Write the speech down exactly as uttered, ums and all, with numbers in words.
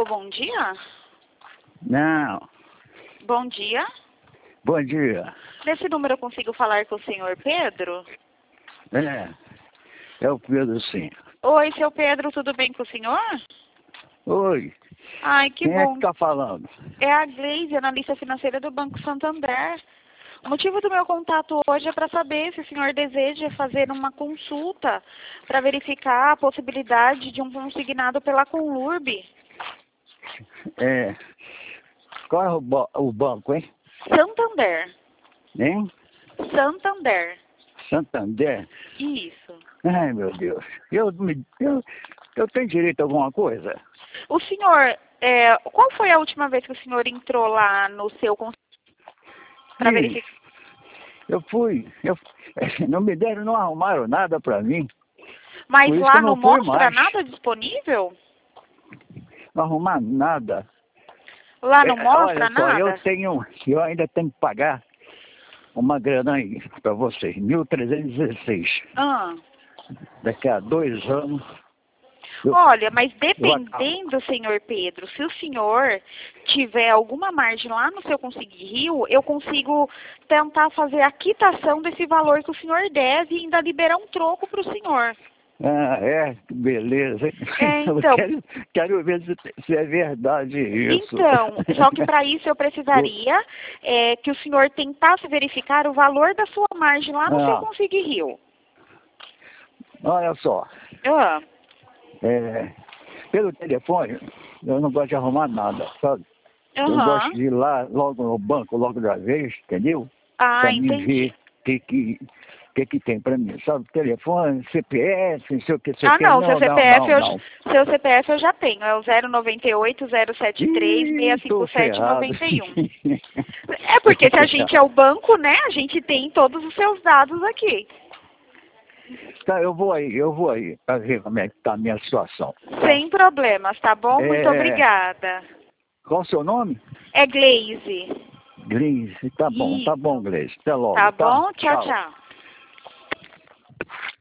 Alô, bom dia? Não. Bom dia. Bom dia. Nesse número eu consigo falar com o senhor Pedro? É. É o Pedro, sim. Oi, seu Pedro, tudo bem com o senhor? Oi. Ai, que Quem é bom. que tá falando? É a Gleise, analista financeira do Banco Santander. O motivo do meu contato hoje é para saber se o senhor deseja fazer uma consulta para verificar a possibilidade de um consignado pela Conlurb. É. Qual é o, ba- o banco, hein? Santander. Hein? Santander. Santander? Isso. Ai, meu Deus. Eu, me, eu, eu tenho direito a alguma coisa? O senhor, é, qual foi a última vez que o senhor entrou lá no seu para Ih, verificar? eu fui. Eu, não me deram, não arrumaram nada pra mim. Mas Por isso que lá eu não não fui mostra mais. nada disponível? Não arrumaram nada. Lá não É, olha mostra só, eu nada? tenho. Eu ainda tenho que pagar uma grana aí pra vocês. mil trezentos e dezesseis. Ah. Daqui a dois anos. Eu, Olha, mas eu acabo. dependendo, senhor Pedro, se o senhor tiver alguma margem lá no seu Conseguir Rio, eu consigo tentar fazer a quitação desse valor que o senhor deve e ainda liberar um troco para o senhor. Ah, é, que beleza. É, Eu então, quero, quero ver se, se é verdade isso. então, só que para isso eu precisaria é, que o senhor tentasse verificar o valor da sua margem lá no seu Ah, Conseguir Rio. olha só, Ah, é, pelo telefone, eu não gosto de arrumar nada, sabe? Eu gosto aham. de ir lá logo no banco, logo da vez, entendeu? Ah, Pra mim entendi. ver o que que, que que tem pra mim, sabe? Telefone, C P F, não sei o que, sei o Ah, que. não, seu Não, não, C P F não, eu, não. seu C P F eu já tenho, é o zero noventa e oito, zero setenta e três, Ih, seiscentos e cinquenta tô e sete, ferrado. noventa e um. É porque se a gente é o banco, né, a gente tem todos os seus dados aqui. Tá, eu vou aí, eu vou aí, pra ver como é que tá a minha situação, tá? Sem problemas, tá bom? Muito É, obrigada. qual o seu nome? É Gleise. Gleice, tá bom, tá bom, Isso. Gleice. Até logo, Tá tá? bom? Tchau, Tchau. tchau.